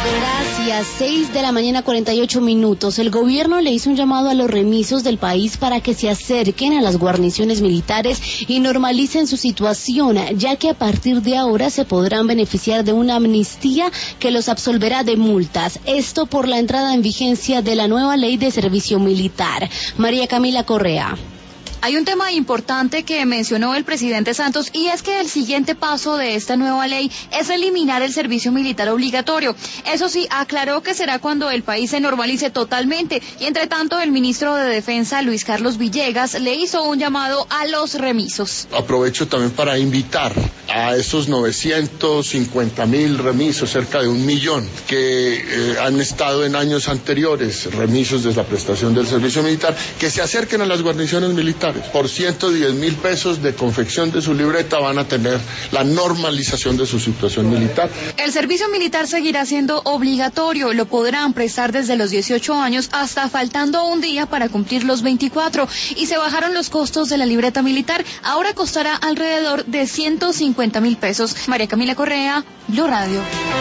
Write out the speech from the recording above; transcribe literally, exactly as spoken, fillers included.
Gracias. seis de la mañana, cuarenta y ocho minutos. El gobierno le hizo un llamado a los remisos del país para que se acerquen a las guarniciones militares y normalicen su situación, ya que a partir de ahora se podrán beneficiar de una amnistía que los absolverá de multas. Esto por la entrada en vigencia de la nueva ley de servicio militar. María Camila Correa. Hay un tema importante que mencionó el presidente Santos y es que el siguiente paso de esta nueva ley es eliminar el servicio militar obligatorio. Eso sí, aclaró que será cuando el país se normalice totalmente y entre tanto el ministro de Defensa, Luis Carlos Villegas, le hizo un llamado a los remisos. Aprovecho también para invitar a esos novecientos cincuenta mil remisos, cerca de un millón, que eh, han estado en años anteriores remisos de la prestación del servicio militar, que se acerquen a las guarniciones militares. Por ciento diez mil pesos de confección de su libreta van a tener la normalización de su situación militar. El servicio militar seguirá siendo obligatorio, lo podrán prestar desde los dieciocho años hasta faltando un día para cumplir los veinticuatro y se bajaron los costos de la libreta militar, ahora costará alrededor de ciento cincuenta mil pesos. María Camila Correa, Blue Radio.